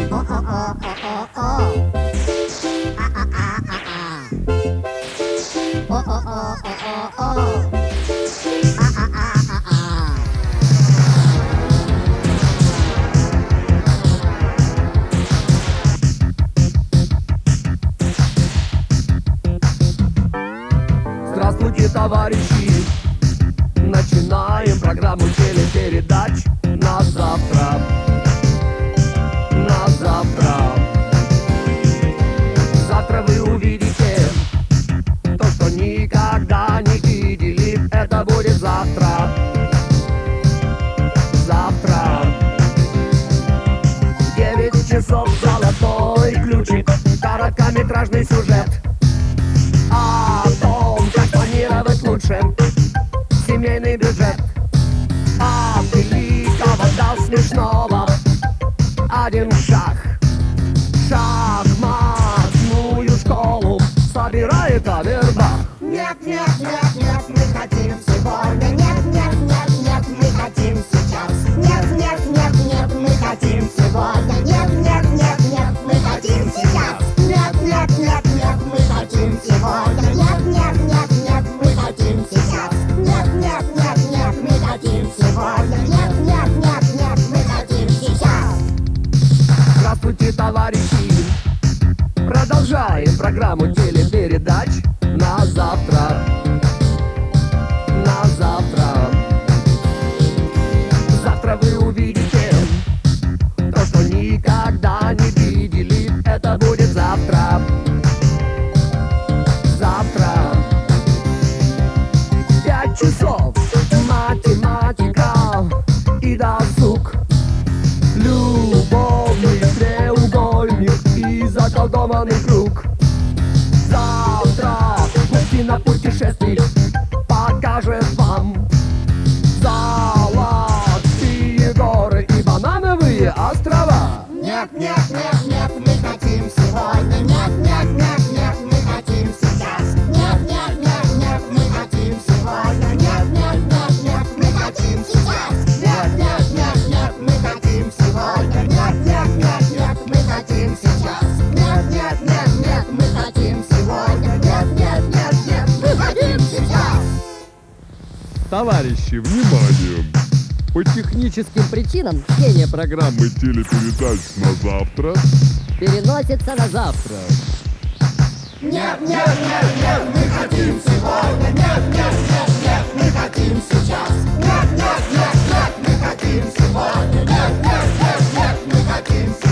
Здравствуйте, товарищи! Начинаем программу телепередач на завтра. На завтра. Завтра вы увидите то, что никогда не видели. Это будет завтра. Завтра. 9 часов золотой ключик. Короткометражный сюжет о том, как планировать лучше. Семейный бюджет. От великого до смешного. Один шаг. Шахматную школу собирает Авербах. Нет, нет, нет, нет, мы хотим сегодня. Нет, нет, нет, нет, мы хотим сейчас. Нет, нет, нет, нет, мы хотим сегодня. Нет, нет, нет, нет, мы хотим сейчас. Нет, нет, нет, нет, мы хотим сегодня. Нет, нет, нет, нет, мы хотим сейчас. Нет, нет, нет, нет, мы хотим сегодня. Нет, нет, нет, нет, мы хотим сейчас. Здравствуйте, товарищи! Продолжаем программу телепередач на завтра. На завтра. Завтра вы увидите то, что никогда не видели. Это будет завтра. Завтра. 5 часов. Математика и досуг. Любовный треугольник и заколдованный круг. Завтра пути на путешествий покажет вам золотые горы и банановые острова. Нет, нет, нет, нет, мы хотим сегодня. Нет, нет, нет, нет, мы хотим сейчас. Нет, нет, нет, нет, мы хотим сегодня. Нет, нет, нет, нет, мы хотим сейчас. Нет, нет, нет, нет, мы хотим сегодня. Нет, нет, нет, нет, мы хотим сейчас. Нет, нет, нет, нет, мы хотим сегодня. Нет, нет, нет, нет, мы хотим сейчас. Товарищи, внимание! По техническим Причинам чтение программы телепередач на завтра переносится на завтра. Нет, нет, нет, нет, мы хотим сегодня. Нет, нет, нет, нет, мы хотим сейчас. Нет, нет, нет, нет, мы хотим сегодня. Нет, нет, нет, нет, мы хотим сегодня.